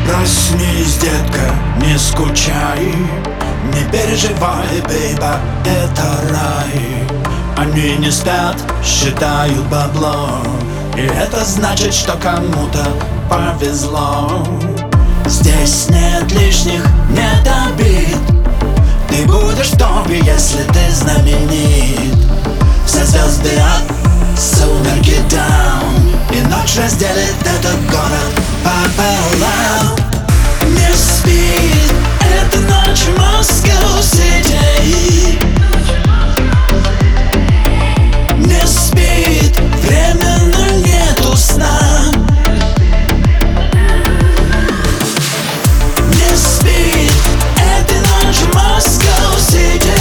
Проснись, детка, не скучай, не переживай, бейба, это рай. Они не спят, считают бабло, и это значит, что кому-то повезло. Здесь нет лишних, нет обид. Ты будешь в топе, если ты знаменит. Все звезды up, сумерки down, и ночь разделит этот город пополам. Не спит эта ночь в Москва-Сити. Не спит, временно нету сна. Не спит эта ночь в Москва-Сити.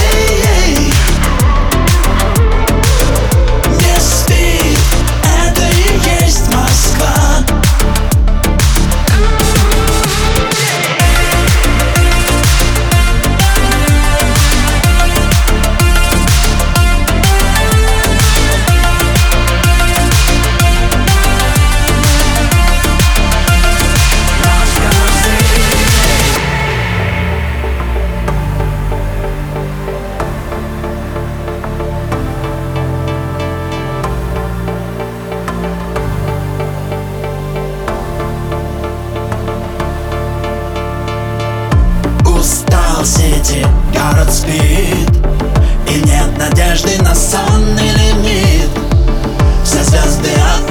Не спит, это и есть Москва. Сити, город спит, и нет надежды на сонный лимит. Все звезды от